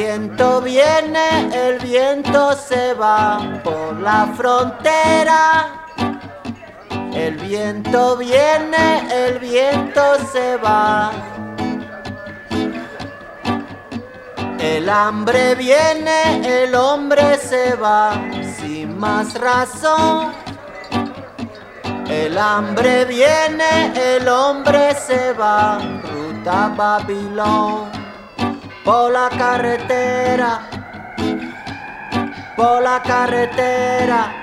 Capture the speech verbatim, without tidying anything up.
viento viene, el viento se va por la frontera. El viento viene, el viento se va. El hambre viene, el hombre se va, sin más razón. El hambre viene, el hombre se va, ruta Babilón. Por la carretera, por la carretera,